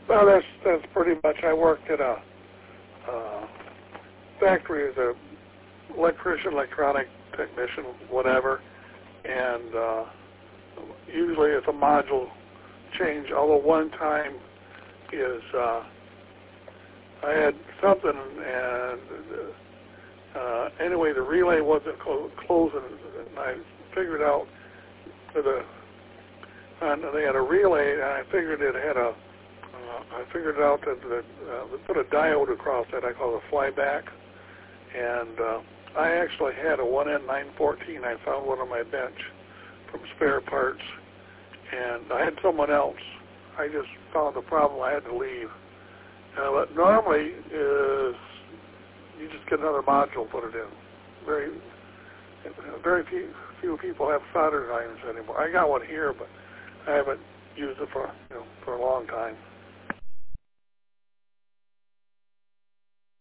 Well, that's pretty much. I worked at a factory as a electrician, electronic technician, whatever, and usually it's a module change. Although one time is I had something, and anyway, the relay wasn't closing, and I figured out and they had a relay, and I figured it had I figured out that they put a diode across that I call a flyback, and I actually had a 1N914. I found one on my bench from spare parts, and I had someone else. I just found the problem. I had to leave. But normally is you just get another module, put it in. Very few people have soldering irons anymore. I got one here, but I haven't used it for a long time.